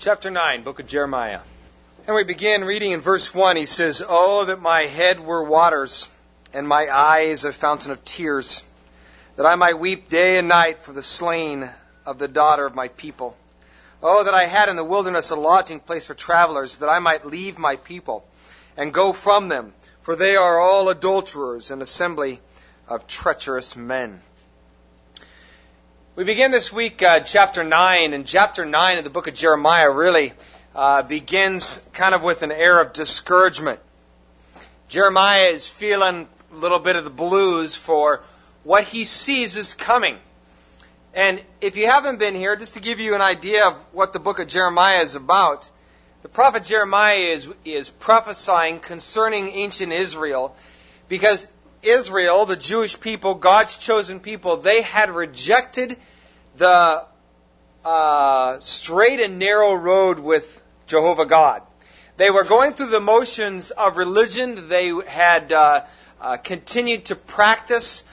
Chapter 9, Book of Jeremiah. And we begin reading in verse 1. He says, "Oh, that my head were waters, and my eyes a fountain of tears, that I might weep day and night for the slain of the daughter of my people. Oh, that I had in the wilderness a lodging place for travelers, that I might leave my people and go from them, for they are all adulterers, an assembly of treacherous men." We begin this week chapter 9, and chapter 9 of the book of Jeremiah really begins kind of with an air of discouragement. Jeremiah is feeling a little bit of the blues for what he sees is coming. And if you haven't been here, just to give you an idea of what the book of Jeremiah is about, the prophet Jeremiah is prophesying concerning ancient Israel, because Israel, the Jewish people, God's chosen people, they had rejected the straight and narrow road with Jehovah God. They were going through the motions of religion. They had continued to practice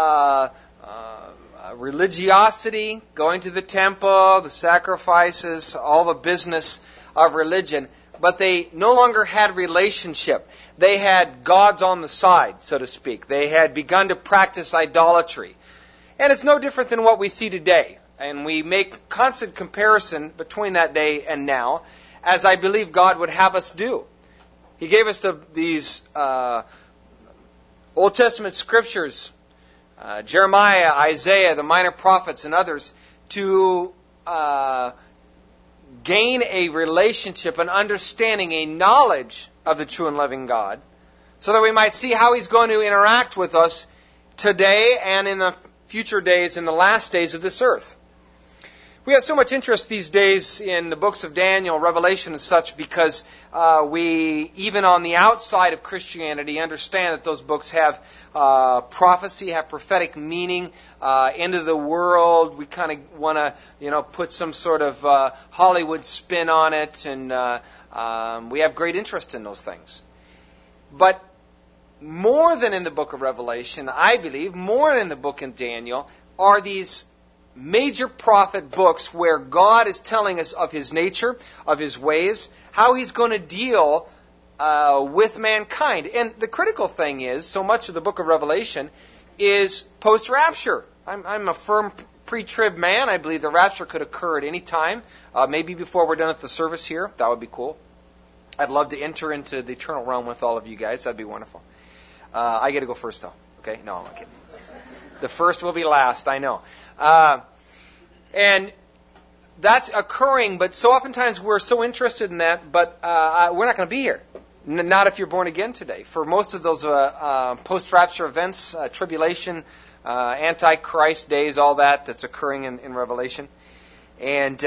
religiosity, going to the temple, the sacrifices, all the business of religion. But they no longer had relationship. They had gods on the side, so to speak. They had begun to practice idolatry. And it's no different than what we see today. And we make constant comparison between that day and now, as I believe God would have us do. He gave us these Old Testament scriptures, Jeremiah, Isaiah, the minor prophets, and others, to gain a relationship, an understanding, a knowledge of the true and living God, so that we might see how He's going to interact with us today and in the future days, in the last days of this earth. We have so much interest these days in the books of Daniel, Revelation and such, because we, even on the outside of Christianity, understand that those books have prophecy, have prophetic meaning into the world. We kind of want to, put some sort of Hollywood spin on it, and we have great interest in those things. But more than in the book of Revelation, I believe, more than in the book of Daniel, are these major prophet books where God is telling us of His nature, of His ways, how He's going to deal with mankind. And the critical thing is, so much of the book of Revelation is post-rapture. I'm a firm pre-trib man. I believe the rapture could occur at any time, maybe before we're done at the service here. That would be cool. I'd love to enter into the eternal realm with all of you guys. That'd be wonderful. I get to go first, though. Okay? No, I'm kidding. The first will be last, I know. And that's occurring, but so oftentimes we're so interested in that, but we're not going to be here. Not if you're born again today. For most of those post-rapture events, tribulation, Antichrist days, all that's occurring in Revelation. And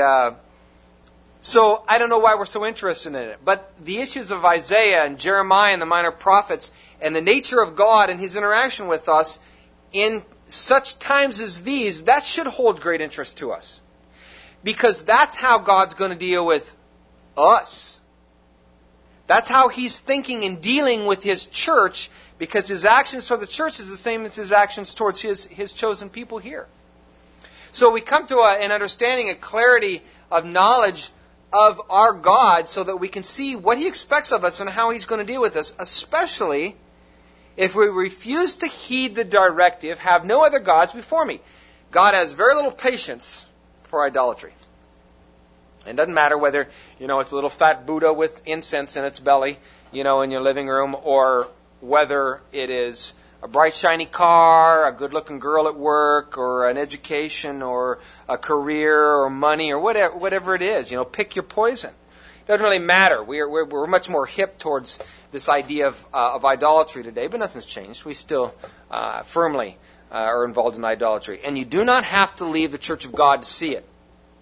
so I don't know why we're so interested in it. But the issues of Isaiah and Jeremiah and the minor prophets and the nature of God and His interaction with us in such times as these, that should hold great interest to us. Because that's how God's going to deal with us. That's how He's thinking and dealing with His church, because His actions toward the church is the same as His actions towards His chosen people here. So we come to an understanding, a clarity of knowledge of our God, so that we can see what He expects of us and how He's going to deal with us, especially if we refuse to heed the directive, "Have no other gods before me." God has very little patience for idolatry. And it doesn't matter whether, it's a little fat Buddha with incense in its belly, in your living room, or whether it is a bright, shiny car, a good-looking girl at work, or an education, or a career, or money, or whatever it is. Pick your poison. It doesn't really matter. We're much more hip towards this idea of idolatry today, but nothing's changed. We still firmly are involved in idolatry. And you do not have to leave the Church of God to see it.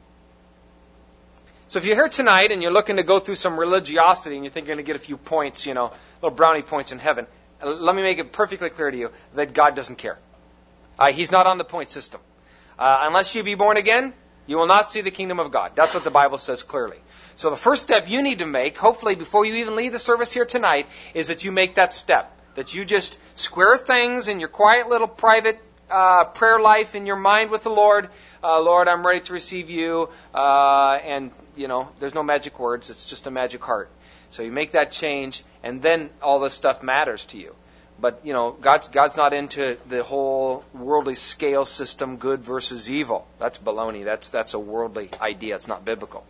So if you're here tonight and you're looking to go through some religiosity and you think you're going to get a few points, little brownie points in heaven, let me make it perfectly clear to you that God doesn't care. He's not on the point system. Unless you be born again, you will not see the kingdom of God. That's what the Bible says clearly. So the first step you need to make, hopefully before you even leave the service here tonight, is that you make that step. That you just square things in your quiet little private prayer life in your mind with the Lord. Lord, I'm ready to receive you. And, there's no magic words. It's just a magic heart. So you make that change, and then all this stuff matters to you. But, God's not into the whole worldly scale system, good versus evil. That's baloney. That's a worldly idea. It's not biblical.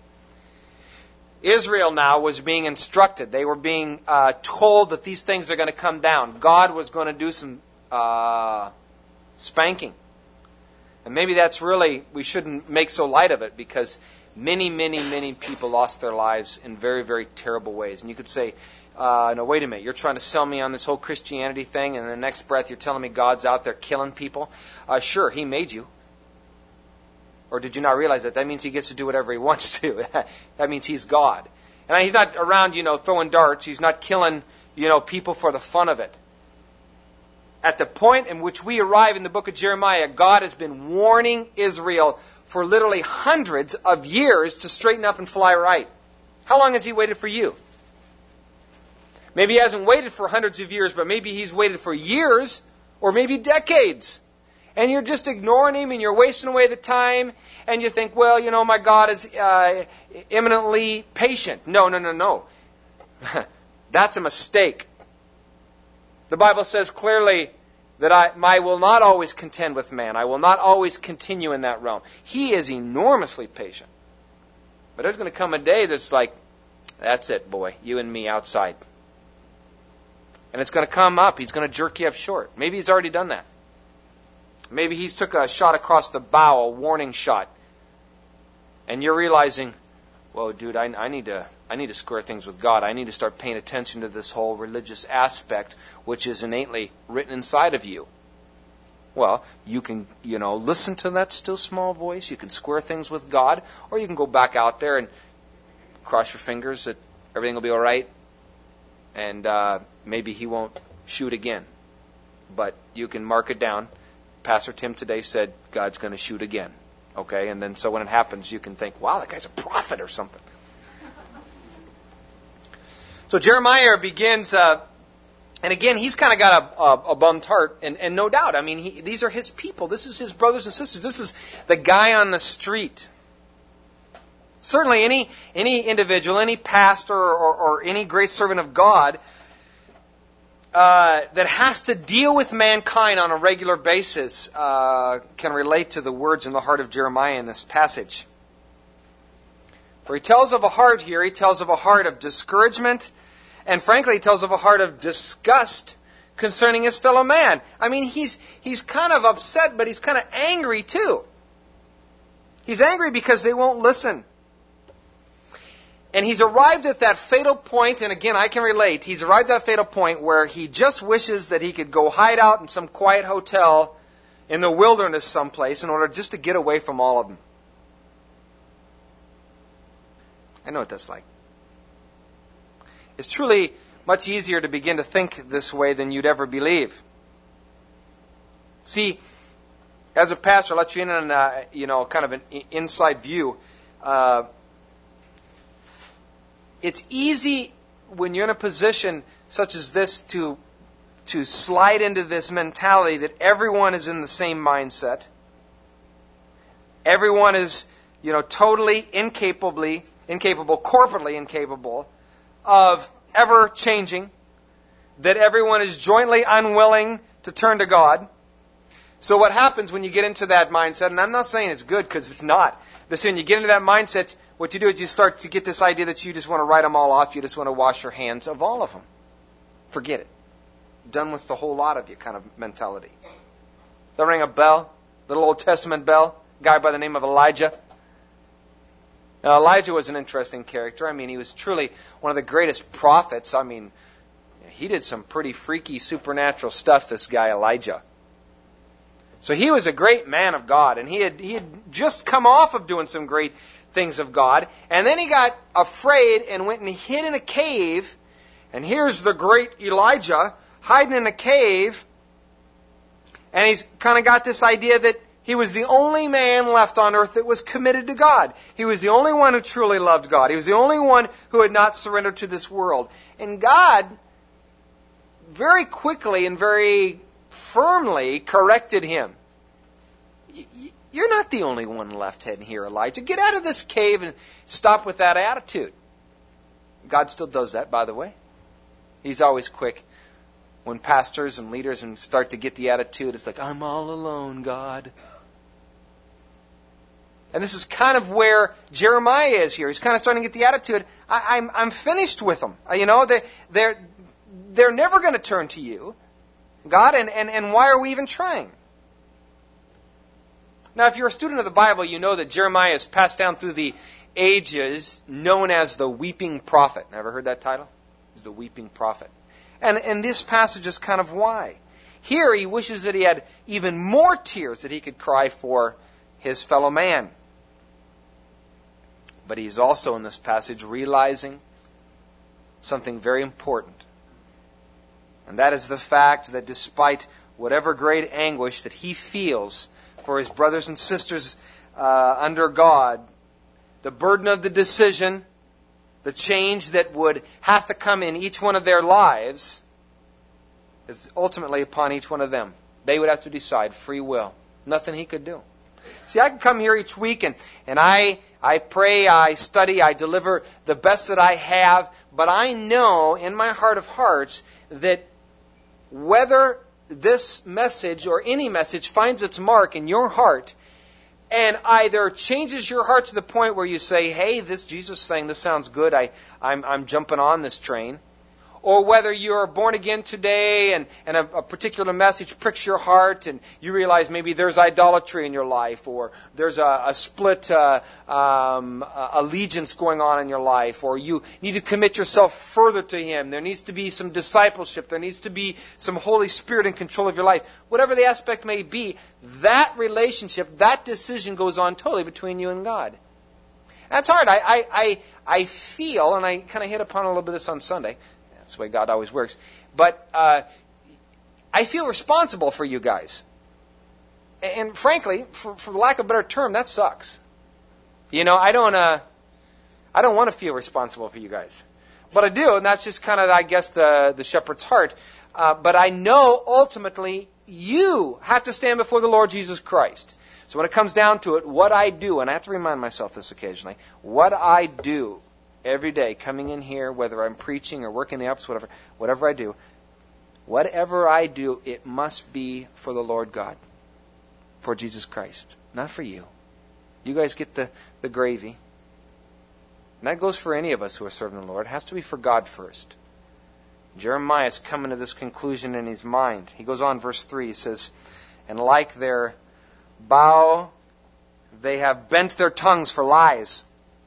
Israel now was being instructed. They were being told that these things are going to come down. God was going to do some spanking. And maybe that's really, we shouldn't make so light of it, because many, many, many people lost their lives in very, very terrible ways. And you could say, no, wait a minute, you're trying to sell me on this whole Christianity thing, and in the next breath you're telling me God's out there killing people? Sure, He made you. Or did you not realize that? That means He gets to do whatever He wants to. That means He's God. And He's not around, throwing darts. He's not killing, people for the fun of it. At the point in which we arrive in the book of Jeremiah, God has been warning Israel for literally hundreds of years to straighten up and fly right. How long has He waited for you? Maybe He hasn't waited for hundreds of years, but maybe He's waited for years or maybe decades. And you're just ignoring Him, and you're wasting away the time, and you think, well, my God is eminently patient. No. That's a mistake. The Bible says clearly that I will not always contend with man. I will not always continue in that realm. He is enormously patient. But there's going to come a day that's like, that's it, boy, you and me outside. And it's going to come up. He's going to jerk you up short. Maybe He's already done that. Maybe He's took a shot across the bow, a warning shot. And you're realizing, whoa, dude, I need to square things with God. I need to start paying attention to this whole religious aspect, which is innately written inside of you. Well, you can, listen to that still small voice. You can square things with God, or you can go back out there and cross your fingers that everything will be all right, and maybe He won't shoot again. But you can mark it down. Pastor Tim today said God's going to shoot again. Okay, and then so when it happens, you can think, wow, that guy's a prophet or something. So Jeremiah begins, and again, he's kind of got a bummed heart, and no doubt. I mean, these are his people. This is his brothers and sisters. This is the guy on the street. Certainly, any individual, any pastor, or any great servant of God that has to deal with mankind on a regular basis can relate to the words in the heart of Jeremiah in this passage. For he tells of a heart here, he tells of a heart of discouragement, and frankly, he tells of a heart of disgust concerning his fellow man. I mean, he's kind of upset, but he's kind of angry too. He's angry because they won't listen. And he's arrived at that fatal point, and again, I can relate. He's arrived at that fatal point where he just wishes that he could go hide out in some quiet hotel in the wilderness someplace in order just to get away from all of them. I know what that's like. It's truly much easier to begin to think this way than you'd ever believe. See, as a pastor, I'll let you in on kind of an inside view. It's easy when you're in a position such as this to slide into this mentality that everyone is in the same mindset. Everyone is, totally incapable, corporately incapable of ever changing. That everyone is jointly unwilling to turn to God. So what happens when you get into that mindset, and I'm not saying it's good because it's not, but when you get into that mindset, what you do is you start to get this idea that you just want to write them all off, you just want to wash your hands of all of them. Forget it. Done with the whole lot of you kind of mentality. Does that ring a bell? Little Old Testament bell? Guy by the name of Elijah. Now, Elijah was an interesting character. I mean, he was truly one of the greatest prophets. I mean, he did some pretty freaky supernatural stuff, this guy Elijah. So he was a great man of God, and he had just come off of doing some great things of God, and then he got afraid and went and hid in a cave, and here's the great Elijah hiding in a cave, and he's kind of got this idea that he was the only man left on earth that was committed to God. He was the only one who truly loved God. He was the only one who had not surrendered to this world. And God very quickly and very firmly corrected him. You're not the only one left heading here, Elijah. Get out of this cave and stop with that attitude. God still does that, by the way. He's always quick. When pastors and leaders start to get the attitude, it's like, I'm all alone, God. And this is kind of where Jeremiah is here. He's kind of starting to get the attitude, I'm finished with them. They're never going to turn to you, God, and why are we even trying? Now, if you're a student of the Bible, you know that Jeremiah is passed down through the ages known as the Weeping Prophet. Ever heard that title? He's the Weeping Prophet. And this passage is kind of why. Here he wishes that he had even more tears that he could cry for his fellow man. But he's also in this passage realizing something very important. And that is the fact that despite whatever great anguish that he feels for his brothers and sisters under God, the burden of the decision, the change that would have to come in each one of their lives is ultimately upon each one of them. They would have to decide, free will. Nothing he could do. See, I can come here each week and I pray, I study, I deliver the best that I have, but I know in my heart of hearts that whether this message or any message finds its mark in your heart and either changes your heart to the point where you say, hey, this Jesus thing, this sounds good, I'm jumping on this train, or whether you're born again today and a particular message pricks your heart and you realize maybe there's idolatry in your life, or there's a split allegiance going on in your life, or you need to commit yourself further to Him. There needs to be some discipleship. There needs to be some Holy Spirit in control of your life. Whatever the aspect may be, that relationship, that decision goes on totally between you and God. That's hard. I feel, and I kind of hit upon a little bit of this on Sunday. That's the way God always works. But I feel responsible for you guys. And frankly, for lack of a better term, that sucks. I don't want to feel responsible for you guys. But I do, and that's just kind of, I guess, the shepherd's heart. But I know ultimately you have to stand before the Lord Jesus Christ. So when it comes down to it, what I do, and I have to remind myself this occasionally, what I do every day, coming in here, whether I'm preaching or working the office, whatever I do, it must be for the Lord God, for Jesus Christ, not for you. You guys get the gravy. And that goes for any of us who are serving the Lord. It has to be for God first. Jeremiah is coming to this conclusion in his mind. He goes on, verse 3, he says, and like their bow, they have bent their tongues for lies.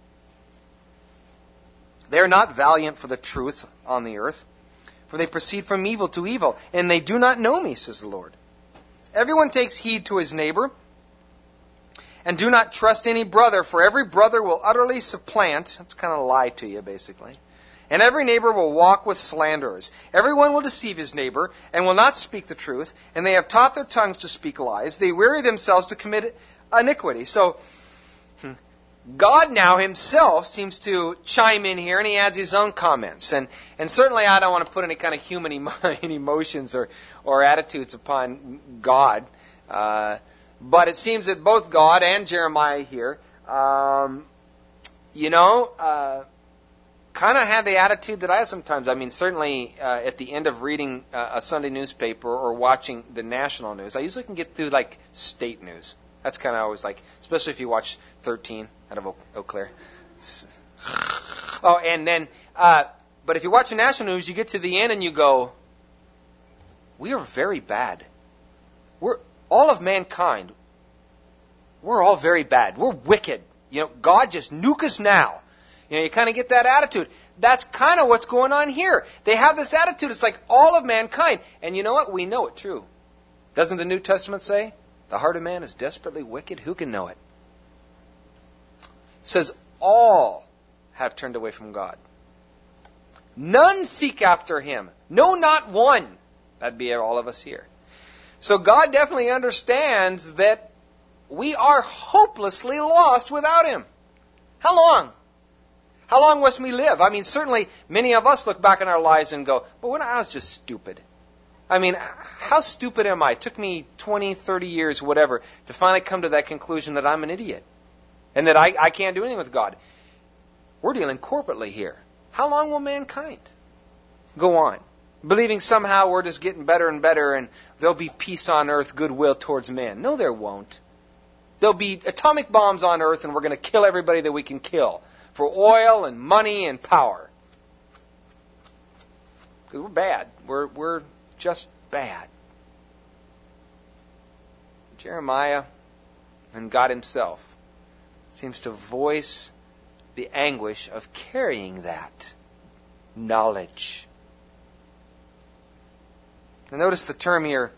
They are not valiant for the truth on the earth, for they proceed from evil to evil, and they do not know me, says the Lord. Everyone takes heed to his neighbor, and do not trust any brother, for every brother will utterly supplant, that's kind of a lie to you, basically, and every neighbor will walk with slanderers. Everyone will deceive his neighbor, and will not speak the truth, and they have taught their tongues to speak lies. They weary themselves to commit iniquity. So, God now himself seems to chime in here, and he adds his own comments. And certainly I don't want to put any kind of human emotions or attitudes upon God. But it seems that both God and Jeremiah here, kind of had the attitude that I have sometimes. I mean, certainly at the end of reading a Sunday newspaper or watching the national news, I usually can get through like state news. That's kind of always like, especially if you watch 13 out of Eau Claire. Oh, and then, but if you watch the national news, you get to the end and you go, we are very bad. We're all of mankind. We're all very bad. We're wicked. God just nuke us now. You kind of get that attitude. That's kind of what's going on here. They have this attitude. It's like all of mankind. And you know what? We know it true. Doesn't the New Testament say? The heart of man is desperately wicked. Who can know it? It says all have turned away from God. None seek after him. No, not one. That'd be all of us here. So God definitely understands that we are hopelessly lost without him. How long? How long must we live? I mean, certainly many of us look back in our lives and go, I was just stupid. I mean, how stupid am I? It took me 20, 30 years, whatever, to finally come to that conclusion that I'm an idiot and that I can't do anything with God. We're dealing corporately here. How long will mankind go on, believing somehow we're just getting better and better and there'll be peace on earth, goodwill towards man? No, there won't. There'll be atomic bombs on earth and we're going to kill everybody that we can kill for oil and money and power. Because we're bad. We're just bad. Jeremiah and God himself seems to voice the anguish of carrying that knowledge. Now notice the term here,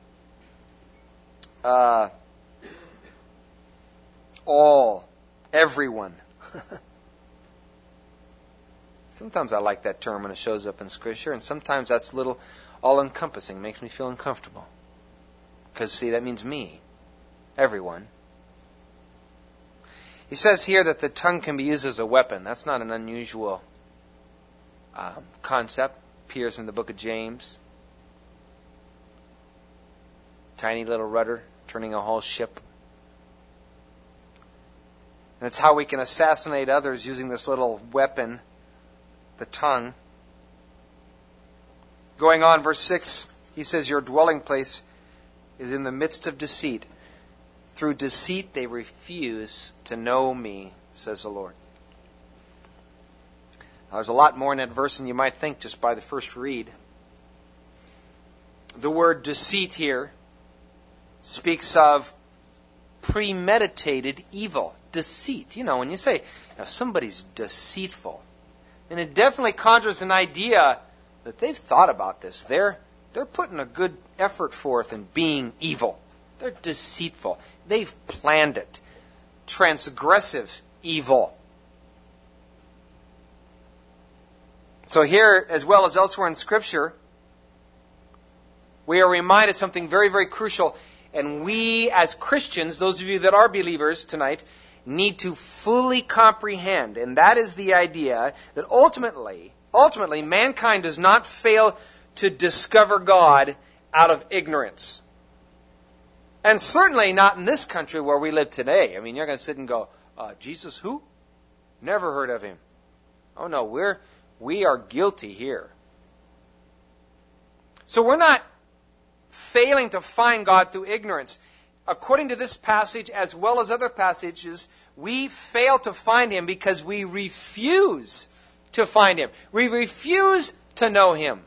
all, everyone. Sometimes I like that term when it shows up in Scripture, and sometimes that's a little all-encompassing, makes me feel uncomfortable. Because, see, that means me, everyone. He says here that the tongue can be used as a weapon. That's not an unusual concept. Appears in the book of James. Tiny little rudder turning a whole ship. And it's how we can assassinate others using this little weapon, the tongue. Going on, verse 6, he says, your dwelling place is in the midst of deceit. Through deceit they refuse to know me, says the Lord. Now, there's a lot more in that verse than you might think just by the first read. The word deceit here speaks of premeditated evil. Deceit. You know, when you say somebody's deceitful, and it definitely conjures an idea that they've thought about this. They're putting a good effort forth in being evil. They're deceitful. They've planned it. Transgressive evil. So here, as well as elsewhere in Scripture, we are reminded something very, very crucial. And we, as Christians, those of you that are believers tonight, need to fully comprehend. And that is the idea that ultimately, mankind does not fail to discover God out of ignorance. And certainly not in this country where we live today. I mean, you're going to sit and go, Jesus who? Never heard of him. Oh no, we are guilty here. So we're not failing to find God through ignorance. According to this passage, as well as other passages, we fail to find him because we refuse to find him. We refuse to know him.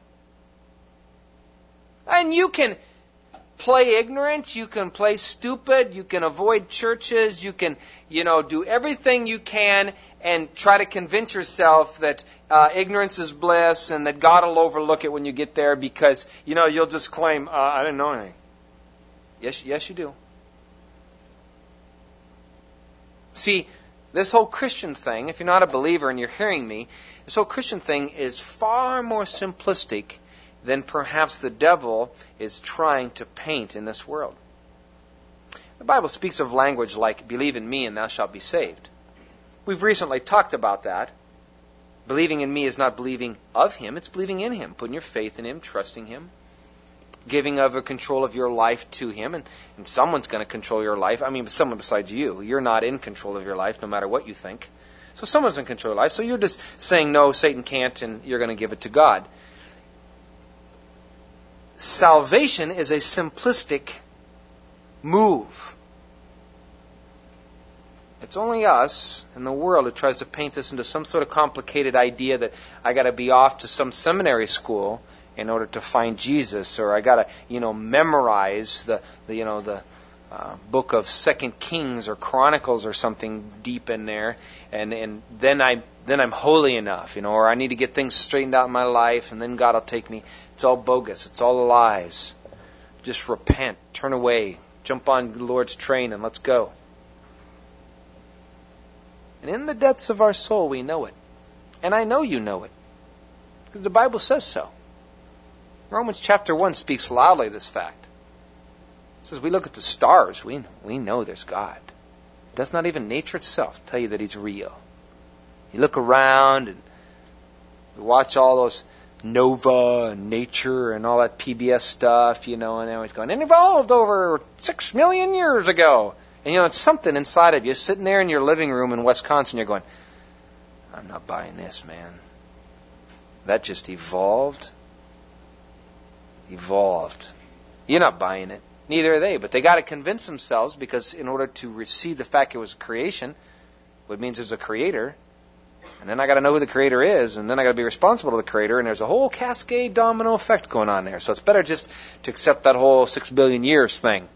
And you can play ignorant, you can play stupid, you can avoid churches, you can, do everything you can and try to convince yourself that ignorance is bliss and that God will overlook it when you get there because, you'll just claim, I didn't know anything. Yes, you do. See, this whole Christian thing, if you're not a believer and you're hearing me, this whole Christian thing is far more simplistic than perhaps the devil is trying to paint in this world. The Bible speaks of language like, believe in me and thou shalt be saved. We've recently talked about that. Believing in me is not believing of him, it's believing in him, putting your faith in him, trusting him, giving over control of your life to him, and someone's going to control your life. I mean, someone besides you. You're not in control of your life, no matter what you think. So someone's in control of your life. So you're just saying, no, Satan can't, and you're going to give it to God. Salvation is a simplistic move. It's only us in the world who tries to paint this into some sort of complicated idea that I got to be off to some seminary school in order to find Jesus, or I got to, memorize the book of 2 Kings or Chronicles or something deep in there, and then I'm holy enough, or I need to get things straightened out in my life, and then God will take me. It's all bogus. It's all lies. Just repent, turn away, jump on the Lord's train, and let's go. And in the depths of our soul, we know it, and I know you know it, because the Bible says so. Romans chapter 1 speaks loudly of this fact. It says we look at the stars, we know there's God. Does not even nature itself tell you that he's real? You look around and you watch all those Nova and Nature and all that PBS stuff, and they're always going, it evolved over 6 million years ago. And it's something inside of you sitting there in your living room in Wisconsin, you're going, I'm not buying this, man. That just evolved. You're not buying it. Neither are they, but they got to convince themselves, because in order to receive the fact it was a creation, it means there's a creator, and then I got to know who the creator is, and then I got to be responsible to the creator, and there's a whole cascade domino effect going on there. So it's better just to accept that whole 6 billion years thing.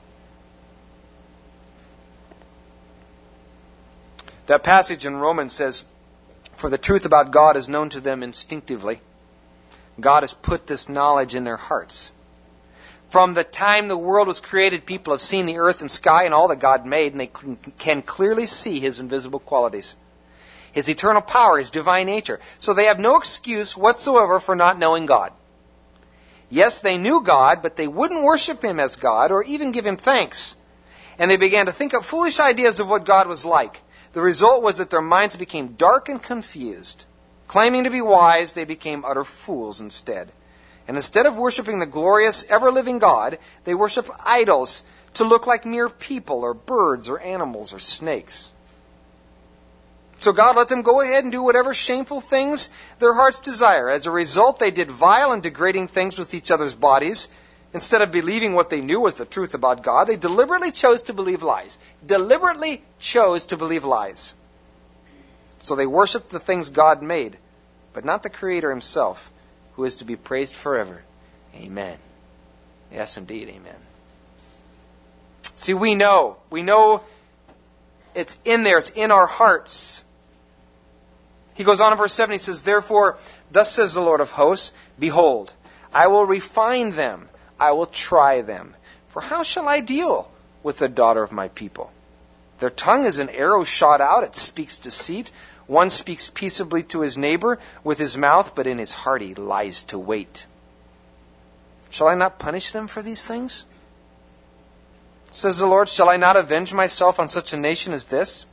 That passage in Romans says, for the truth about God is known to them instinctively. God has put this knowledge in their hearts. From the time the world was created, people have seen the earth and sky and all that God made, and they can clearly see His invisible qualities, His eternal power, His divine nature. So they have no excuse whatsoever for not knowing God. Yes, they knew God, but they wouldn't worship Him as God or even give Him thanks. And they began to think up foolish ideas of what God was like. The result was that their minds became dark and confused. Claiming to be wise, they became utter fools instead. And instead of worshiping the glorious, ever-living God, they worship idols to look like mere people or birds or animals or snakes. So God let them go ahead and do whatever shameful things their hearts desire. As a result, they did vile and degrading things with each other's bodies. Instead of believing what they knew was the truth about God, they deliberately chose to believe lies. Deliberately chose to believe lies. So they worshiped the things God made, but not the Creator Himself, who is to be praised forever. Amen. Yes, indeed, amen. See, we know it's in there, it's in our hearts. He goes on in verse 7, he says, therefore, thus says the Lord of hosts, behold, I will refine them, I will try them. For how shall I deal with the daughter of my people? Their tongue is an arrow shot out, it speaks deceit. One speaks peaceably to his neighbor with his mouth, but in his heart he lies to wait. Shall I not punish them for these things? Says the Lord, shall I not avenge myself on such a nation as this?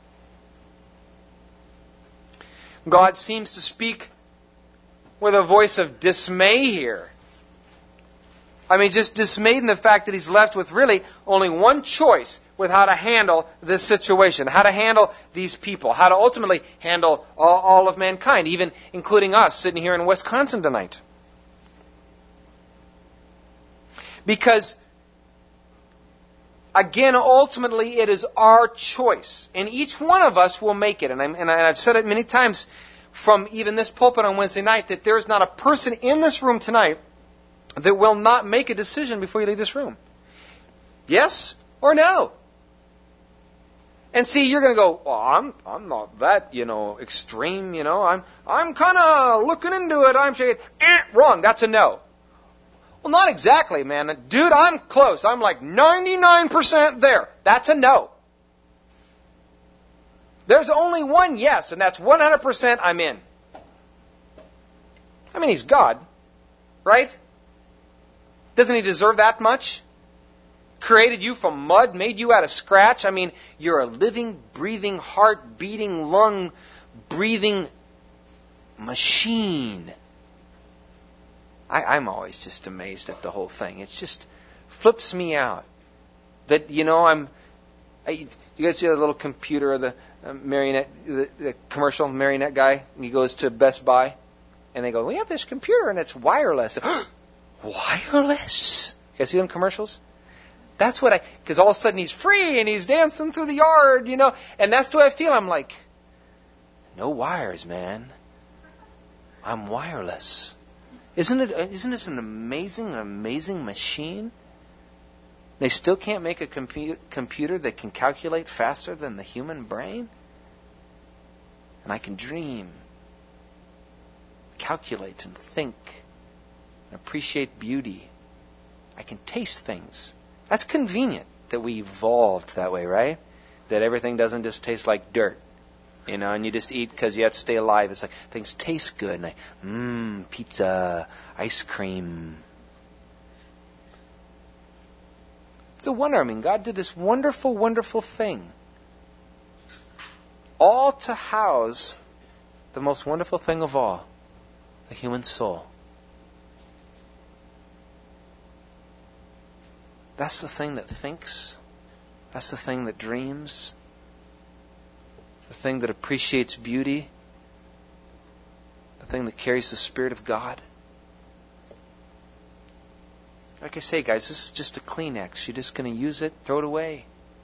God seems to speak with a voice of dismay here. I mean, just dismayed in the fact that He's left with really only one choice with how to handle this situation, how to handle these people, how to ultimately handle all of mankind, even including us sitting here in Wisconsin tonight. Because, again, ultimately it is our choice. And each one of us will make it. And I've said it many times from even this pulpit on Wednesday night, that there is not a person in this room tonight that will not make a decision before you leave this room. Yes or no? And see, you're going to go, well, I'm not that, extreme, I'm kind of looking into it. I'm saying, wrong, that's a no. Well, not exactly, man. Dude, I'm close. I'm like 99% there. That's a no. There's only one yes, and that's 100% I'm in. I mean, He's God, right? Doesn't He deserve that much? Created you from mud, made you out of scratch. I mean, you're a living, breathing, heart-beating, lung-breathing machine. I'm always just amazed at the whole thing. It just flips me out. That, you guys see the little computer, the marionette, the commercial marionette guy? He goes to Best Buy, and they go, we have this computer, and it's wireless. Wireless? You guys see them commercials? That's what because all of a sudden he's free and he's dancing through the yard, and that's the way I feel. I'm like, no wires, man. I'm wireless. Isn't it an amazing machine? They still can't make a computer that can calculate faster than the human brain? And I can dream, calculate and think, and appreciate beauty. I can taste things. That's convenient that we evolved that way, right? That everything doesn't just taste like dirt, and you just eat because you have to stay alive. It's like things taste good, and pizza, ice cream. It's a wonder. I mean, God did this wonderful, wonderful thing, all to house the most wonderful thing of all, the human soul. That's the thing that thinks. That's the thing that dreams. The thing that appreciates beauty. The thing that carries the Spirit of God. Like I say, guys, this is just a Kleenex. You're just going to use it, throw it away.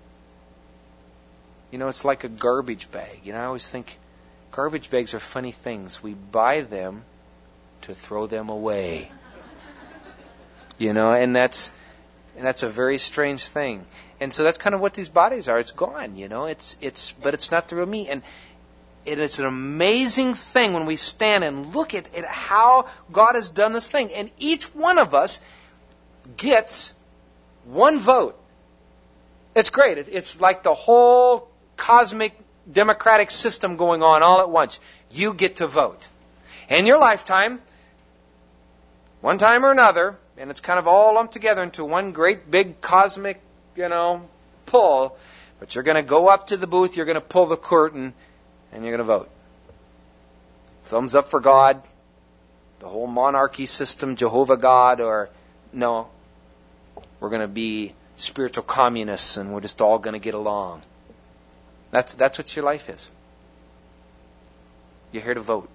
You know, it's like a garbage bag. You know, I always think garbage bags are funny things. We buy them to throw them away. You know, and that's a very strange thing. And so that's kind of what these bodies are. It's gone, you know. But it's not the real me. And it's an amazing thing when we stand and look at how God has done this thing. And each one of us gets one vote. It's great. It's like the whole cosmic democratic system going on all at once. You get to vote. In your lifetime, one time or another, and it's kind of all lumped together into one great big cosmic, pull. But you're going to go up to the booth, you're going to pull the curtain, and you're going to vote. Thumbs up for God, the whole monarchy system, Jehovah God, or no, we're going to be spiritual communists and we're just all going to get along. That's what your life is. You're here to vote.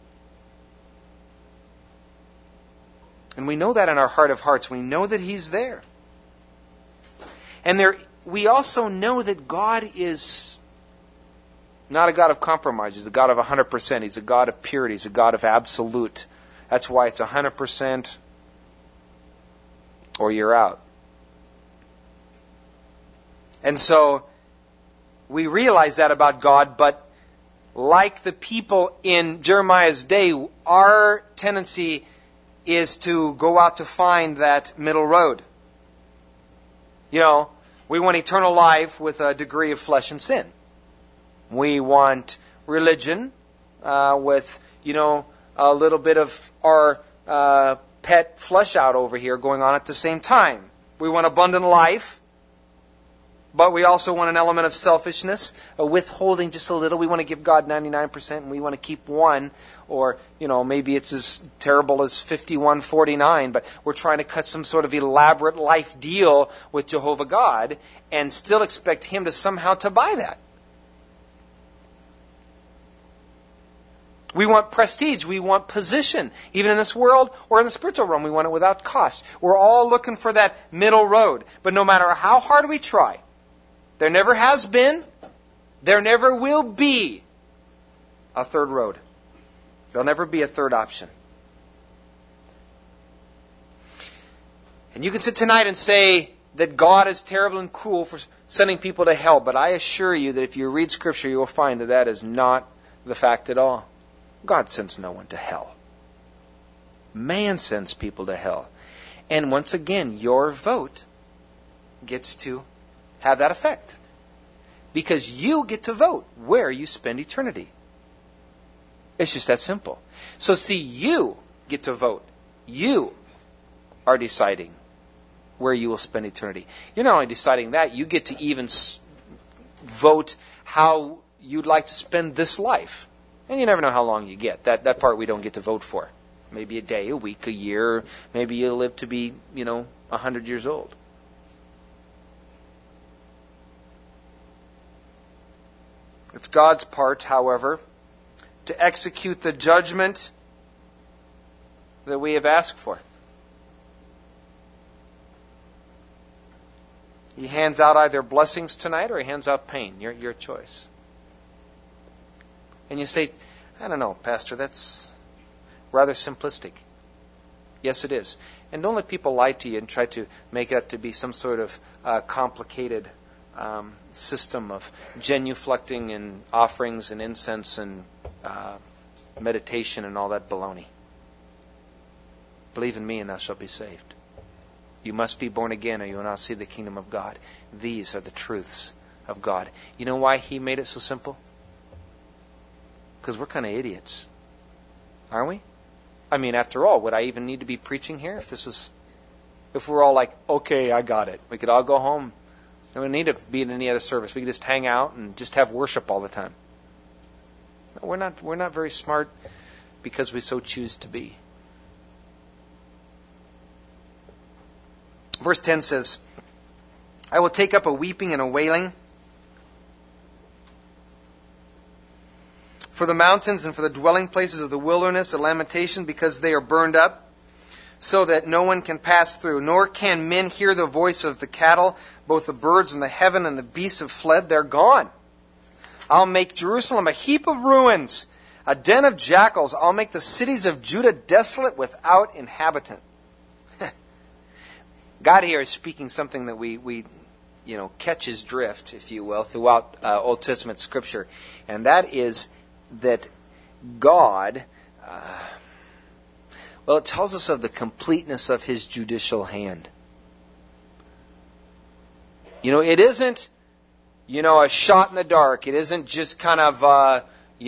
And we know that in our heart of hearts. We know that He's there. And we also know that God is not a God of compromise. He's a God of 100%. He's a God of purity. He's a God of absolute. That's why it's 100% or you're out. And so we realize that about God, but like the people in Jeremiah's day, our tendency is to go out to find that middle road. We want eternal life with a degree of flesh and sin. We want religion with, a little bit of our pet flesh out over here going on at the same time. We want abundant life, but we also want an element of selfishness, a withholding just a little. We want to give God 99% and we want to keep 1, or, maybe it's as terrible as 51-49, but we're trying to cut some sort of elaborate life deal with Jehovah God and still expect Him to somehow to buy that. We want prestige. We want position. Even in this world or in the spiritual realm, we want it without cost. We're all looking for that middle road. But no matter how hard we try, there never has been, there never will be a third road. There'll never be a third option. And you can sit tonight and say that God is terrible and cruel for sending people to hell. But I assure you that if you read Scripture, you will find that that is not the fact at all. God sends no one to hell. Man sends people to hell. And once again, your vote gets to have that effect. Because you get to vote where you spend eternity. It's just that simple. So see, you get to vote. You are deciding where you will spend eternity. You're not only deciding that, you get to even vote how you'd like to spend this life. And you never know how long you get. That part we don't get to vote for. Maybe a day, a week, a year. Maybe you'll live to be, 100 years old. It's God's part, however, to execute the judgment that we have asked for. He hands out either blessings tonight or He hands out pain. Your choice. And you say, I don't know, Pastor, that's rather simplistic. Yes, it is. And don't let people lie to you and try to make it up to be some sort of complicated system of genuflecting and offerings and incense and meditation and all that baloney. Believe in me and thou shalt be saved. You must be born again or you will not see the kingdom of God. These are the truths of God. You know why He made it so simple? Because we're kind of idiots. Aren't we? I mean, after all, would I even need to be preaching here if we're all like, okay, I got it. We could all go home. We don't need to be in any other service. We could just hang out and just have worship all the time. We're not very smart because we so choose to be. Verse 10 says, I will take up a weeping and a wailing for the mountains and for the dwelling places of the wilderness, a lamentation because they are burned up, so that no one can pass through. Nor can men hear the voice of the cattle. Both the birds in the heaven and the beasts have fled. They're gone. I'll make Jerusalem a heap of ruins, a den of jackals. I'll make the cities of Judah desolate without inhabitant. God here is speaking something that we catch his drift, if you will, throughout Old Testament Scripture. And that is that God, it tells us of the completeness of his judicial hand. It isn't, a shot in the dark. It isn't just kind of, an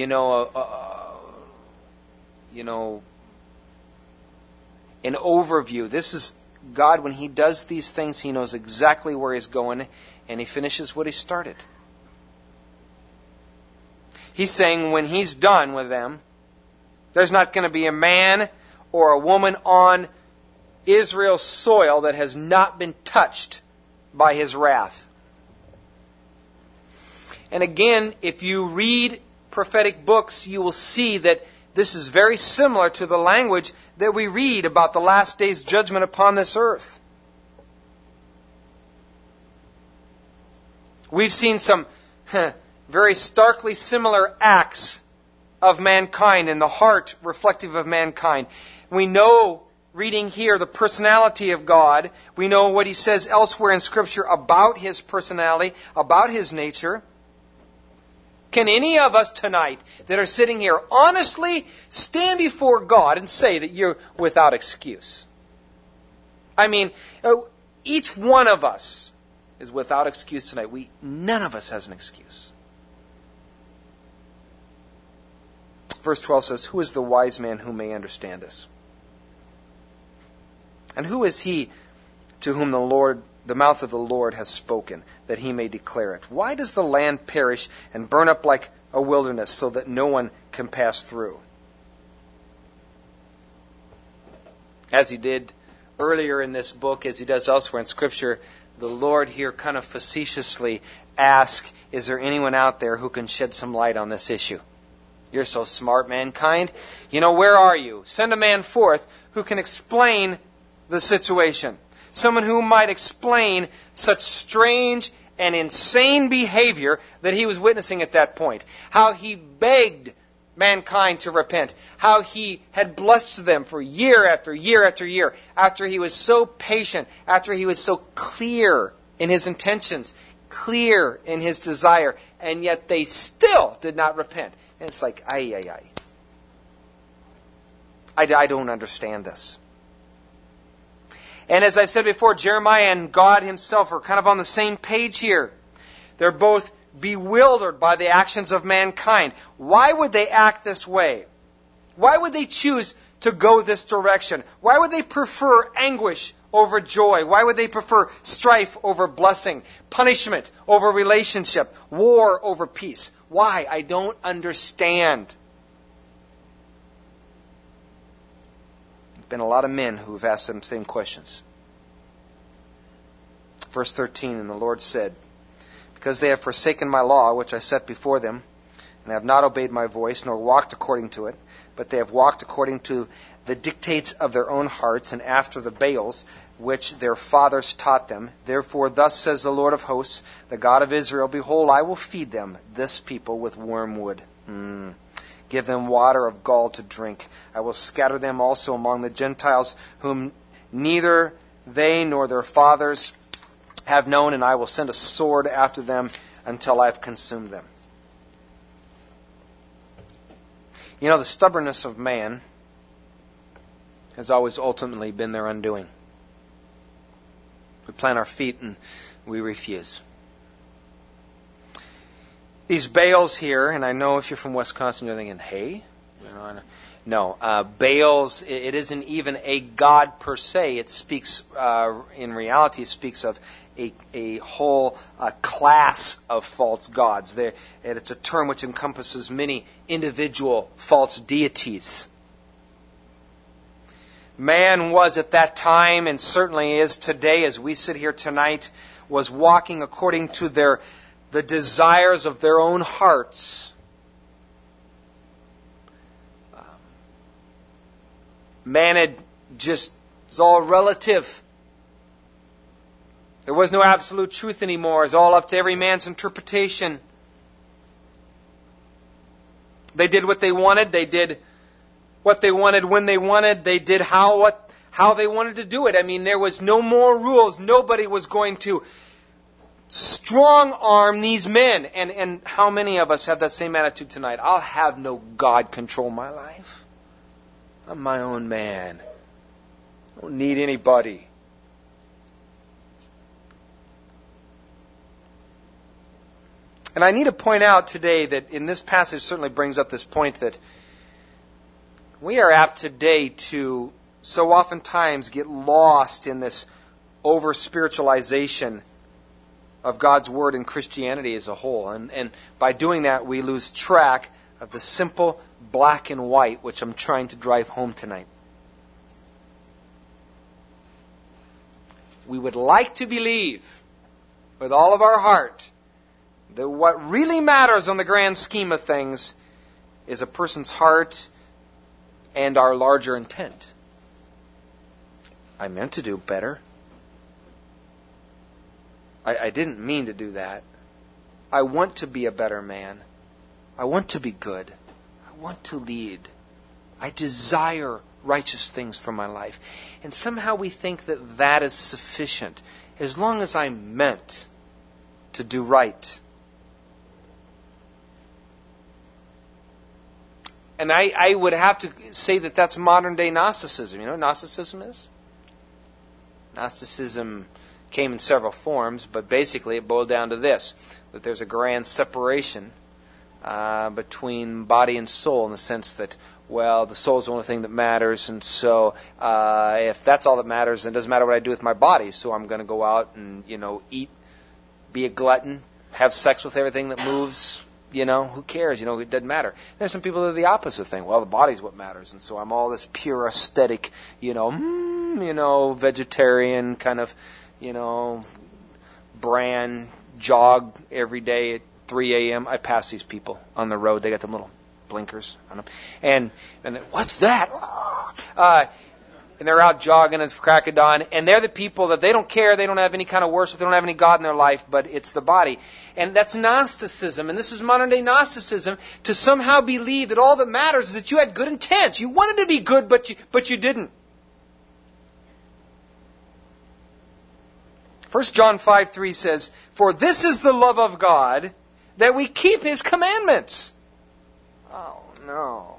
overview. This is God, when he does these things, he knows exactly where he's going, and he finishes what he started. He's saying when he's done with them, there's not going to be a man or a woman on Israel's soil that has not been touched by his wrath. And again, if you read prophetic books, you will see that this is very similar to the language that we read about the last day's judgment upon this earth. We've seen some very starkly similar acts of mankind and the heart reflective of mankind. We know, reading here, the personality of God. We know what he says elsewhere in Scripture about his personality, about his nature. Can any of us tonight that are sitting here honestly stand before God and say that you're without excuse? I mean, each one of us is without excuse tonight. None of us has an excuse. Verse 12 says, "Who is the wise man who may understand this? And who is he to whom the mouth of the Lord has spoken, that he may declare it? Why does the land perish and burn up like a wilderness, so that no one can pass through?" As he did earlier in this book, as he does elsewhere in Scripture, the Lord here kind of facetiously asks, is there anyone out there who can shed some light on this issue? You're so smart, mankind. Where are you? Send a man forth who can explain the situation. Someone who might explain such strange and insane behavior that he was witnessing at that point. How he begged mankind to repent. How he had blessed them for year after year after year. After he was so patient. After he was so clear in his intentions. Clear in his desire. And yet they still did not repent. And it's like, I don't understand this. And as I've said before, Jeremiah and God himself are kind of on the same page here. They're both bewildered by the actions of mankind. Why would they act this way? Why would they choose to go this direction? Why would they prefer anguish over joy? Why would they prefer strife over blessing, punishment over relationship, war over peace? Why? I don't understand. Been a lot of men who have asked them the same questions. Verse 13, "And the Lord said, because they have forsaken my law, which I set before them, and have not obeyed my voice, nor walked according to it, but they have walked according to the dictates of their own hearts, and after the Baals, which their fathers taught them. Therefore thus says the Lord of hosts, the God of Israel, behold, I will feed them, this people, with wormwood. Give them water of gall to drink. I will scatter them also among the Gentiles, whom neither they nor their fathers have known, and I will send a sword after them until I have consumed them." The stubbornness of man has always ultimately been their undoing. We plant our feet and we refuse. These Baals here, and I know if you're from Wisconsin, you're thinking, hey? No, Baals, it isn't even a god per se. It speaks, in reality, it speaks of a whole class of false gods. And it's a term which encompasses many individual false deities. Man was at that time, and certainly is today as we sit here tonight, was walking according to the desires of their own hearts. Man had just, it's all relative. There was no absolute truth anymore. It's all up to every man's interpretation. They did what they wanted. They did what they wanted when they wanted. They did how they wanted to do it. I mean, there was no more rules. Nobody was going to strong arm these men. And how many of us have that same attitude tonight? I'll have no God control my life. I'm my own man. I don't need anybody. And I need to point out today that in this passage certainly brings up this point that we are apt today to so oftentimes get lost in this over-spiritualization of God's Word and Christianity as a whole. And by doing that, we lose track of the simple black and white, which I'm trying to drive home tonight. We would like to believe with all of our heart that what really matters on the grand scheme of things is a person's heart and our larger intent. I meant to do better. I didn't mean to do that. I want to be a better man. I want to be good. I want to lead. I desire righteous things for my life. And somehow we think that that is sufficient as long as I meant to do right. And I would have to say that that's modern day Gnosticism. You know what Gnosticism is? Gnosticism came in several forms, but basically it boiled down to this, that there's a grand separation between body and soul in the sense that, well, the soul is the only thing that matters, and so if that's all that matters, then it doesn't matter what I do with my body, so I'm going to go out and, eat, be a glutton, have sex with everything that moves, who cares, it doesn't matter. There's some people that are the opposite thing. Well, the body's what matters, and so I'm all this pure aesthetic, vegetarian kind of, brand, jog every day at 3 a.m. I pass these people on the road. They got them little blinkers on them. And what's that? And they're out jogging at the crack of dawn. And they're the people that they don't care. They don't have any kind of worship. They don't have any God in their life, but it's the body. And that's Gnosticism. And this is modern day Gnosticism, to somehow believe that all that matters is that you had good intent. You wanted to be good, but you didn't. 1 John 5:3 says, "For this is the love of God, that we keep His commandments." Oh, no.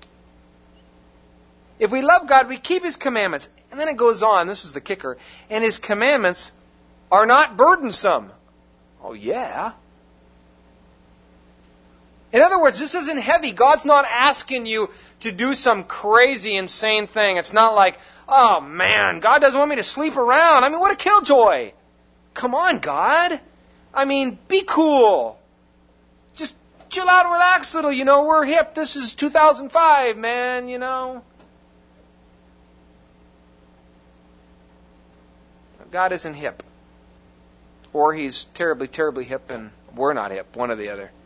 If we love God, we keep His commandments. And then it goes on, this is the kicker, "and His commandments are not burdensome." Oh, yeah. In other words, this isn't heavy. God's not asking you to do some crazy, insane thing. It's not like, oh, man, God doesn't want me to sleep around. I mean, what a killjoy. Come on, God. I mean, be cool. Just chill out and relax a little. We're hip. This is 2005, man, God isn't hip. Or He's terribly, terribly hip and we're not hip. One or the other.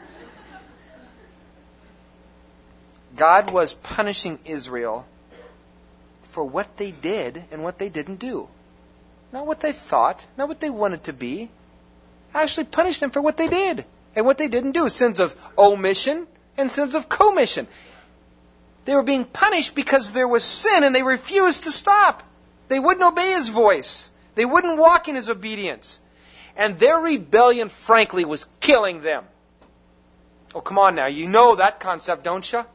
God was punishing Israel for what they did and what they didn't do. Not what they thought, not what they wanted to be. Actually punished them for what they did and what they didn't do. Sins of omission and sins of commission. They were being punished because there was sin and they refused to stop. They wouldn't obey His voice. They wouldn't walk in His obedience. And their rebellion, frankly, was killing them. Oh, come on now. You know that concept, don't you?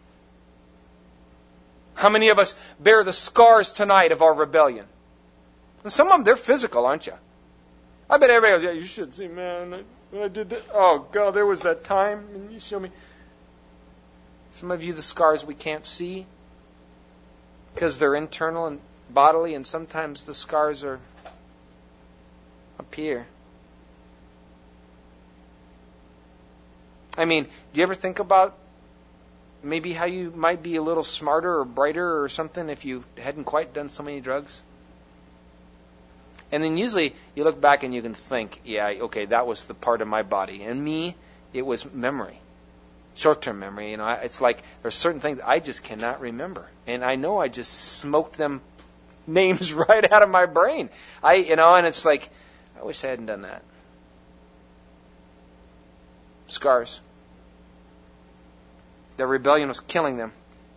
How many of us bear the scars tonight of our rebellion? And some of them, they're physical, aren't you? I bet everybody goes, yeah, you should see, man, I did that. Oh, God, there was that time. And you show me. Some of you, the scars we can't see because they're internal and bodily, and sometimes the scars are up here. I mean, do you ever think about maybe how you might be a little smarter or brighter or something if you hadn't quite done so many drugs? And then usually you look back and you can think, yeah, okay, that was the part of my body. And me, it was memory. Short-term memory. You know, it's like there's certain things I just cannot remember. And I know I just smoked them names right out of my brain. And it's like, I wish I hadn't done that. Scars. Their rebellion was killing them.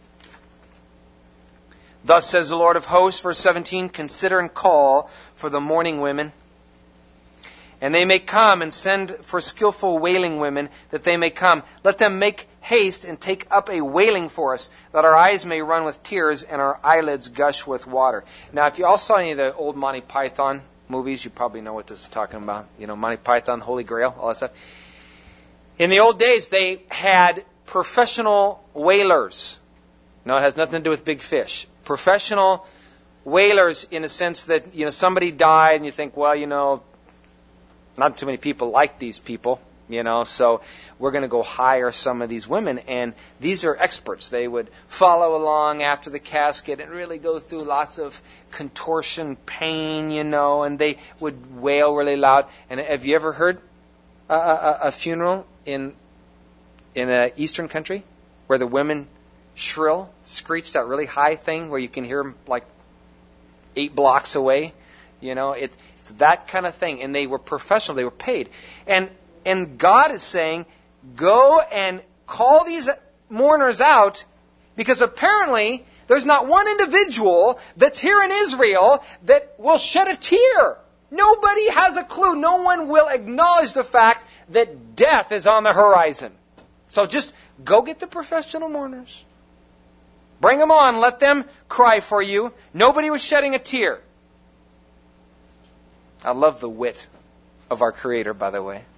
Thus says the Lord of hosts, verse 17, consider and call for the mourning women, and they may come, and send for skillful wailing women, that they may come. Let them make haste and take up a wailing for us, that our eyes may run with tears and our eyelids gush with water. Now, if you all saw any of the old Monty Python movies, you probably know what this is talking about. You know, Monty Python, Holy Grail, all that stuff. In the old days, they had professional whalers. No, it has nothing to do with big fish. Professional whalers in a sense that, somebody died and you think, well, not too many people like these people, so we're going to go hire some of these women. And these are experts. They would follow along after the casket and really go through lots of contortion, pain, and they would wail really loud. And have you ever heard a funeral in an Eastern country where the women screech, that really high thing where you can hear them like 8 blocks away? It's that kind of thing. And they were professional. They were paid. And God is saying, go and call these mourners out, because apparently there's not one individual that's here in Israel that will shed a tear. Nobody has a clue. No one will acknowledge the fact that death is on the horizon. So just go get the professional mourners. Bring them on. Let them cry for you. Nobody was shedding a tear. I love the wit of our Creator, by the way.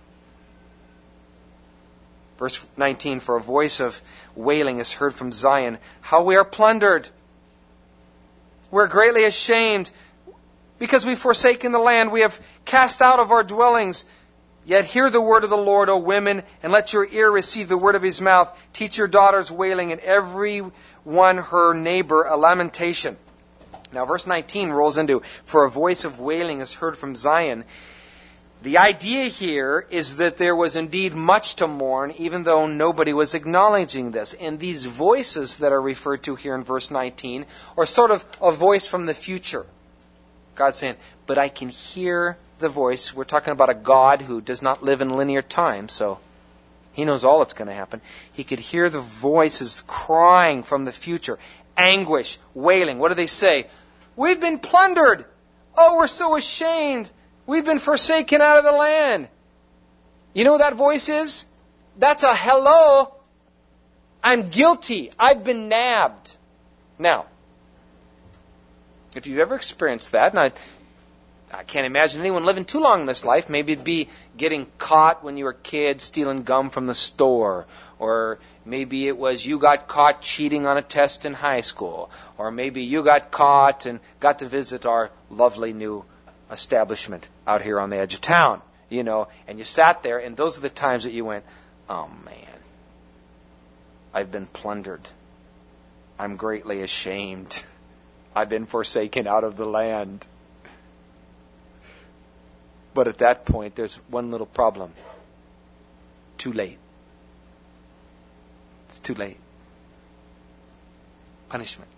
Verse 19, for a voice of wailing is heard from Zion. How we are plundered. We're greatly ashamed because we've forsaken the land. We have cast out of our dwellings. Yet hear the word of the Lord, O women, and let your ear receive the word of his mouth. Teach your daughters wailing, and every one her neighbor a lamentation. Now verse 19 rolls into, for a voice of wailing is heard from Zion. The idea here is that there was indeed much to mourn, even though nobody was acknowledging this. And these voices that are referred to here in verse 19 are sort of a voice from the future. God's saying, but I can hear the voice. We're talking about a God who does not live in linear time, so he knows all that's going to happen. He could hear the voices crying from the future. Anguish, wailing. What do they say? We've been plundered. Oh, we're so ashamed. We've been forsaken out of the land. You know what that voice is? That's a hello. I'm guilty. I've been nabbed. Now, if you've ever experienced that, and I can't imagine anyone living too long in this life. Maybe it'd be getting caught when you were a kid stealing gum from the store. Or maybe it was you got caught cheating on a test in high school. Or maybe you got caught and got to visit our lovely new establishment out here on the edge of town. And you sat there, and those are the times that you went, oh man, I've been plundered. I'm greatly ashamed. I've been forsaken out of the land. But at that point, there's one little problem. Too late. It's too late. Punishment.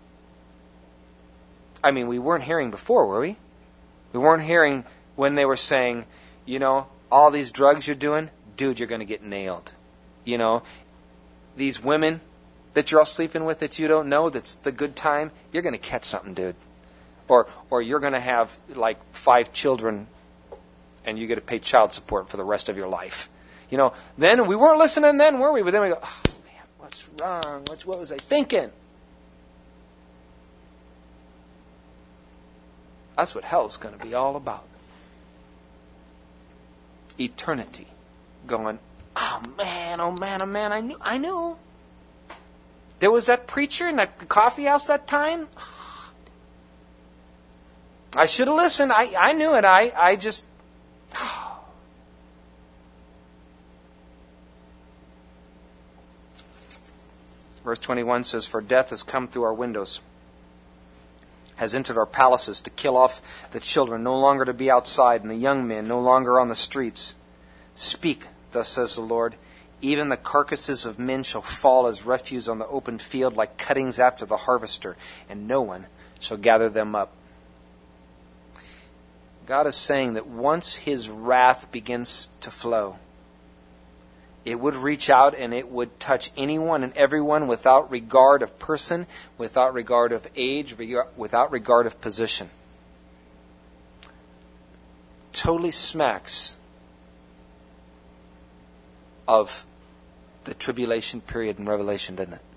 I mean, we weren't hearing before, were we? We weren't hearing when they were saying, all these drugs you're doing, dude, you're going to get nailed. These women that you're all sleeping with that you don't know, that's the good time, you're going to catch something, dude. Or you're going to have like 5 children and you get to pay child support for the rest of your life. Then we weren't listening then, were we? But then we go, oh man, what's wrong? What was I thinking? That's what hell's going to be all about. Eternity. Going, oh man, I knew. There was that preacher in that coffee house that time. I should have listened. I knew it. I just... Verse 21 says, for death has come through our windows, has entered our palaces to kill off the children, no longer to be outside, and the young men no longer on the streets. Speak, thus says the Lord. Even the carcasses of men shall fall as refuse on the open field, like cuttings after the harvester, and no one shall gather them up. God is saying that once His wrath begins to flow, it would reach out and it would touch anyone and everyone without regard of person, without regard of age, without regard of position. Totally smacks of the tribulation period in Revelation, doesn't it?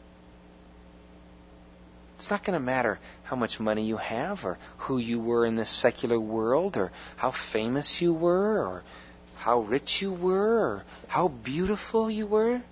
It's not going to matter how much money you have, or who you were in this secular world, or how famous you were, or how rich you were, or how beautiful you were.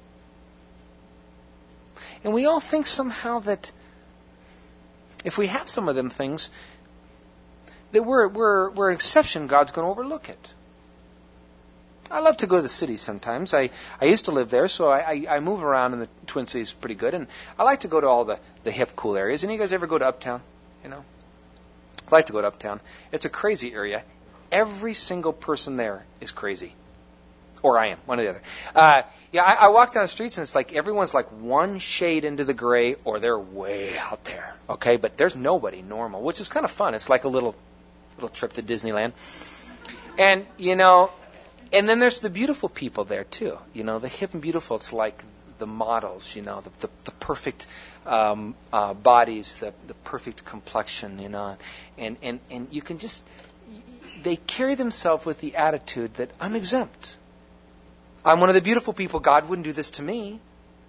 And we all think somehow that if we have some of them things, that we're an exception. God's going to overlook it. I love to go to the city sometimes. I used to live there, so I move around in the Twin Cities pretty good. And I like to go to all the hip, cool areas. Any of you guys ever go to Uptown? You know? I like to go to Uptown. It's a crazy area. Every single person there is crazy. Or I am, one or the other. I walk down the streets, and it's like everyone's like one shade into the gray, or they're way out there. Okay? But there's nobody normal, which is kind of fun. It's like a little trip to Disneyland. And, you know... And then there's the beautiful people there too. You know, the hip and beautiful. It's like the models. You know, the perfect bodies, the perfect complexion. You know, and you can just they carry themselves with the attitude that I'm exempt. I'm one of the beautiful people. God wouldn't do this to me.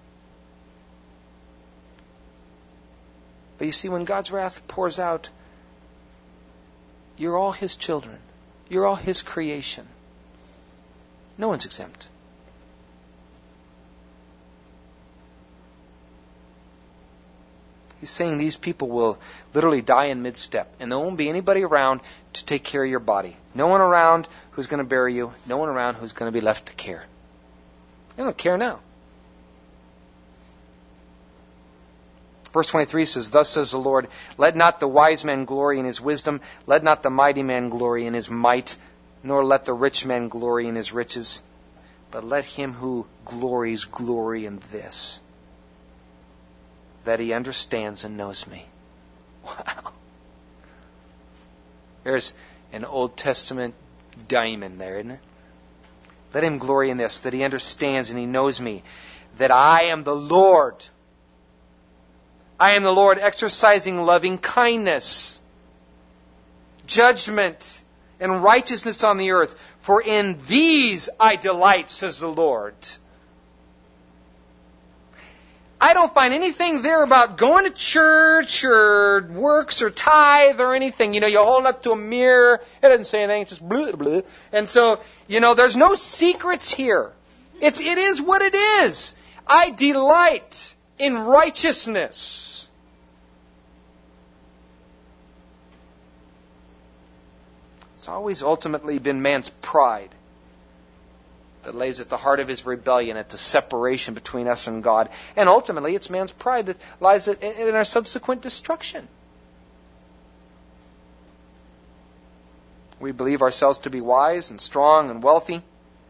But you see, when God's wrath pours out, you're all His children. You're all His creation. No one's exempt. He's saying these people will literally die in mid-step, and there won't be anybody around to take care of your body. No one around who's going to bury you. No one around who's going to be left to care. They don't care now. Verse 23 says, Thus says the Lord, let not the wise man glory in his wisdom, let not the mighty man glory in his might, nor let the rich man glory in his riches, but let him who glories glory in this, that he understands and knows me. Wow. There's an Old Testament diamond there, isn't it? Let him glory in this, that he understands and he knows me, that I am the Lord. I am the Lord, exercising loving kindness, judgment, and righteousness on the earth. For in these I delight, says the Lord. I don't find anything there about going to church or works or tithe or anything. You know, you hold up to a mirror. It doesn't say anything. It's just blah, blah. And so, you know, there's no secrets here. It is what it is. I delight in righteousness. It's always ultimately been man's pride that lays at the heart of his rebellion, at the separation between us and God. And ultimately, it's man's pride that lies in our subsequent destruction. We believe ourselves to be wise and strong and wealthy.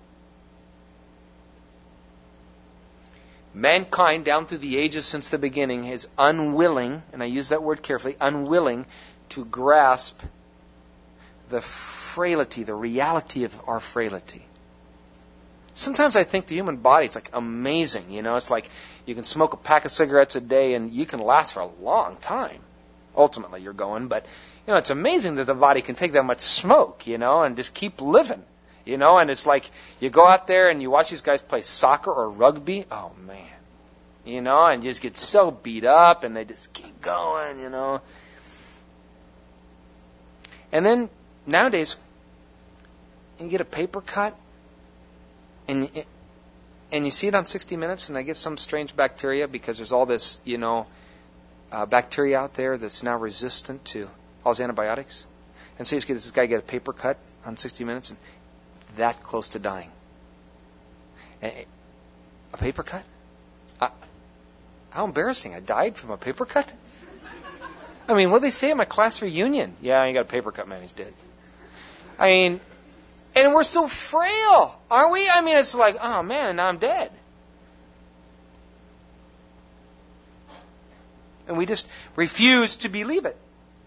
Mankind, down through the ages since the beginning, is unwilling, and I use that word carefully, unwilling to grasp the frailty, the reality of our frailty. Sometimes I think the human body is like amazing. You know, it's like you can smoke a pack of cigarettes a day and you can last for a long time. Ultimately, you're going, but you know, it's amazing that the body can take that much smoke, you know, and just keep living. You know, and it's like you go out there and you watch these guys play soccer or rugby. Oh man, you know, and you just get so beat up and they just keep going, you know. And then nowadays, you get a paper cut, and you see it on 60 Minutes, and they get some strange bacteria because there's all this, you know, bacteria out there that's now resistant to all these antibiotics. And so you get this guy get a paper cut on 60 Minutes, and that close to dying. A paper cut? How embarrassing! I died from a paper cut. I mean, what did they say at my class reunion? Yeah, you got a paper cut, man. He's dead. I mean, and we're so frail, aren't we? I mean, it's like, oh man, and now I'm dead. And we just refuse to believe it.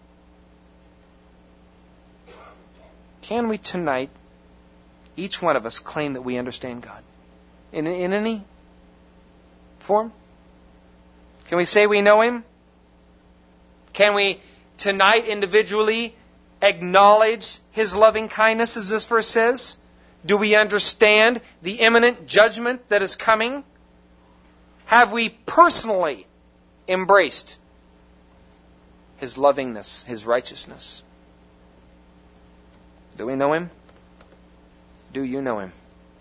Can we tonight, each one of us, claim that we understand God? In any form? Can we say we know Him? Can we tonight individually acknowledge His loving kindness, as this verse says? Do we understand the imminent judgment that is coming? Have we personally embraced His lovingness, His righteousness? Do we know Him? Do you know Him?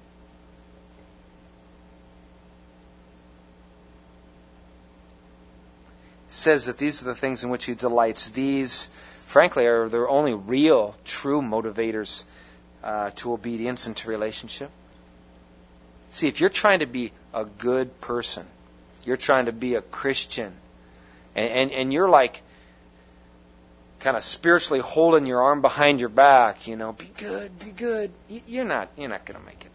It says that these are the things in which He delights. These, frankly, are the only real, true motivators to obedience and to relationship. See, if you're trying to be a good person, you're trying to be a Christian, and you're like kind of spiritually holding your arm behind your back, be good, be good. You're not going to make it.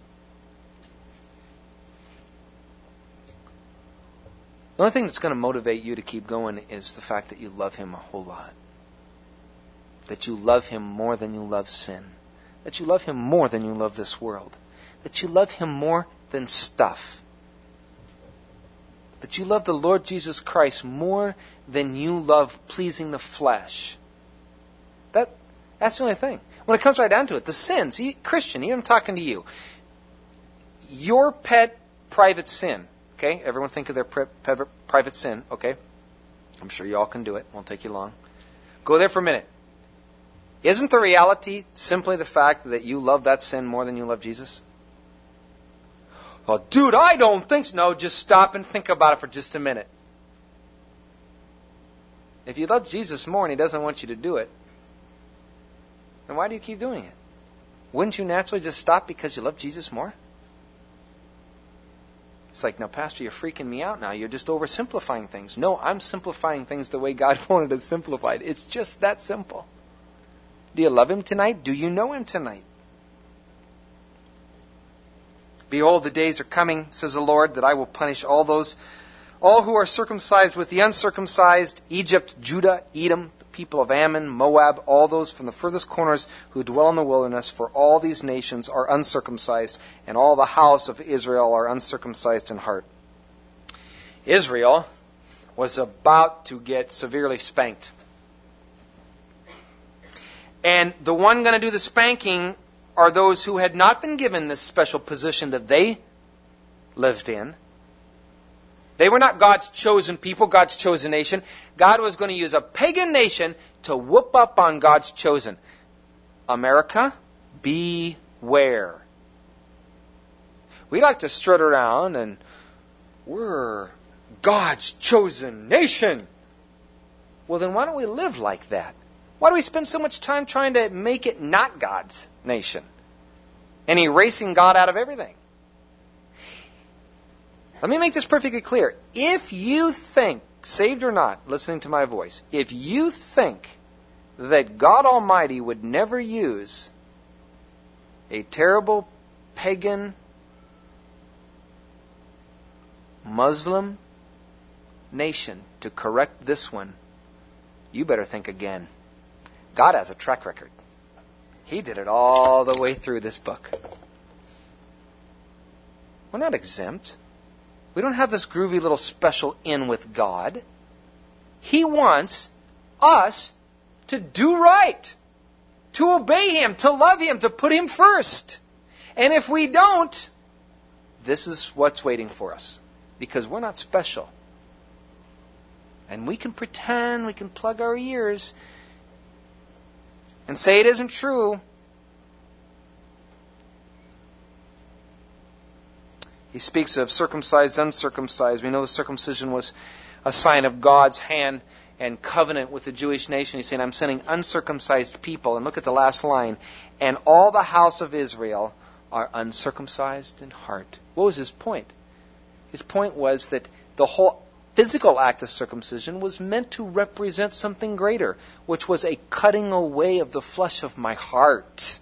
The only thing that's going to motivate you to keep going is the fact that you love Him a whole lot. That you love Him more than you love sin. That you love Him more than you love this world. That you love Him more than stuff. That you love the Lord Jesus Christ more than you love pleasing the flesh. That's the only thing. When it comes right down to it, the sins, Christian, even I'm talking to you, your pet private sin, okay? Everyone think of their private sin, okay? I'm sure you all can do it. Won't take you long. Go there for a minute. Isn't the reality simply the fact that you love that sin more than you love Jesus? Well, dude, I don't think so. No, just stop and think about it for just a minute. If you love Jesus more and He doesn't want you to do it, then why do you keep doing it? Wouldn't you naturally just stop because you love Jesus more? It's like, now, Pastor, you're freaking me out now. You're just oversimplifying things. No, I'm simplifying things the way God wanted it simplified. It's just that simple. Do you love Him tonight? Do you know Him tonight? Behold, the days are coming, says the Lord, that I will punish all who are circumcised with the uncircumcised, Egypt, Judah, Edom, the people of Ammon, Moab, all those from the furthest corners who dwell in the wilderness, for all these nations are uncircumcised, and all the house of Israel are uncircumcised in heart. Israel was about to get severely spanked. And the one going to do the spanking are those who had not been given this special position that they lived in. They were not God's chosen people, God's chosen nation. God was going to use a pagan nation to whoop up on God's chosen. America, beware. We like to strut around and we're God's chosen nation. Well, then why don't we live like that? Why do we spend so much time trying to make it not God's nation and erasing God out of everything? Let me make this perfectly clear. If you think, saved or not, listening to my voice, if you think that God Almighty would never use a terrible pagan Muslim nation to correct this one, you better think again. God has a track record. He did it all the way through this book. We're not exempt. We don't have this groovy little special in with God. He wants us to do right, to obey Him, to love Him, to put Him first. And if we don't, this is what's waiting for us. Because we're not special. And we can pretend, we can plug our ears and say it isn't true. He speaks of circumcised, uncircumcised. We know the circumcision was a sign of God's hand and covenant with the Jewish nation. He's saying, I'm sending uncircumcised people. And look at the last line. And all the house of Israel are uncircumcised in heart. What was his point? His point was that physical act of circumcision was meant to represent something greater, which was a cutting away of the flesh of my heart.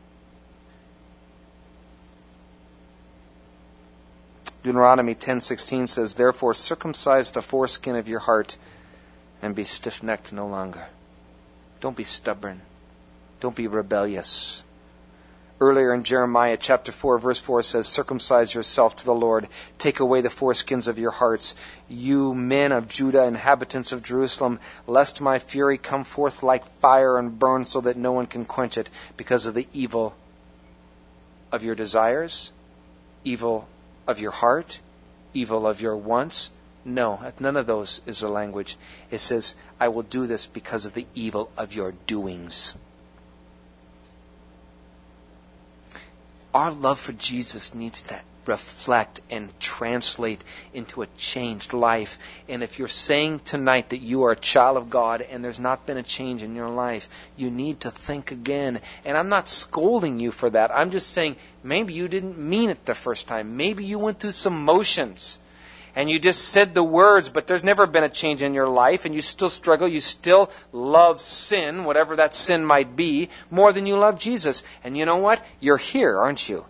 Deuteronomy 10:16 says, "Therefore circumcise the foreskin of your heart and be stiff-necked no longer." Don't be stubborn. Don't be rebellious. Earlier in Jeremiah chapter 4, verse 4 says, "Circumcise yourself to the Lord. Take away the foreskins of your hearts, you men of Judah, inhabitants of Jerusalem, lest my fury come forth like fire and burn so that no one can quench it because of the evil of your desires, evil of your heart, evil of your wants." No, none of those is the language. It says, "I will do this because of the evil of your doings." Our love for Jesus needs to reflect and translate into a changed life. And if you're saying tonight that you are a child of God and there's not been a change in your life, you need to think again. And I'm not scolding you for that. I'm just saying maybe you didn't mean it the first time. Maybe you went through some motions and you just said the words, but there's never been a change in your life, and you still struggle. You still love sin, whatever that sin might be, more than you love Jesus. And you know what? You're here, aren't you?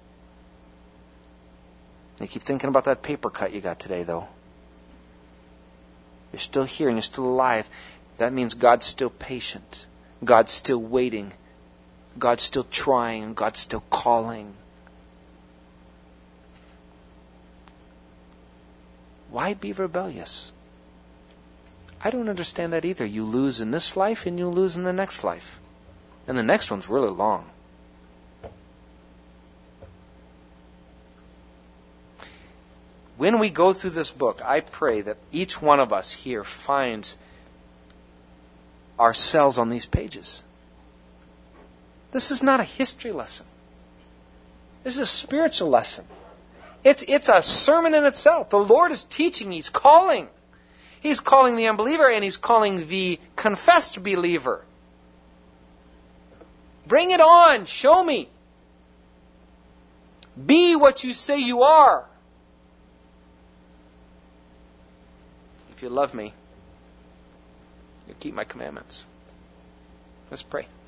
You keep thinking about that paper cut you got today, though. You're still here and you're still alive. That means God's still patient. God's still waiting. God's still trying, and God's still calling. Why be rebellious? I don't understand that either. You lose in this life and you lose in the next life. And the next one's really long. When we go through this book, I pray that each one of us here finds ourselves on these pages. This is not a history lesson. This is a spiritual lesson. It's a sermon in itself. The Lord is teaching. He's calling. He's calling the unbeliever and He's calling the confessed believer. Bring it on. Show me. Be what you say you are. If you love me, you keep my commandments. Let's pray.